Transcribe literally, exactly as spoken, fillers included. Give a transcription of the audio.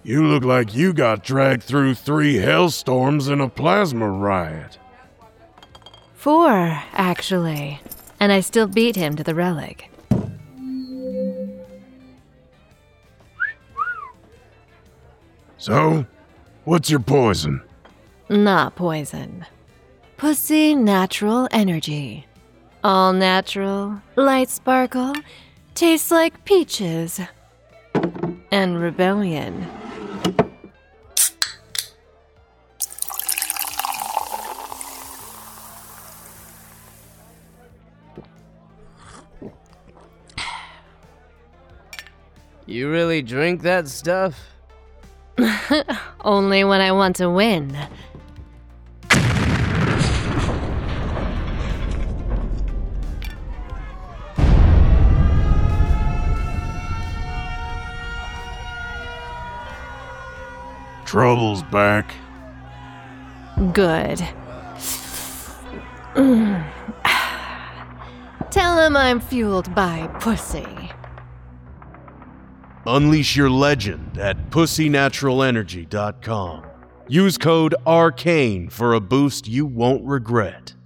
You look like you got dragged through three hellstorms and a plasma riot. Four, actually. And I still beat him to the relic. So, what's your poison? Not poison. Pussy natural energy. All natural, light sparkle, tastes like peaches. And rebellion. You really drink that stuff? Only when I want to win. Trouble's back. Good. Tell him I'm fueled by pussy. Unleash your legend at pussy natural energy dot com. Use code ARCANE for a boost you won't regret.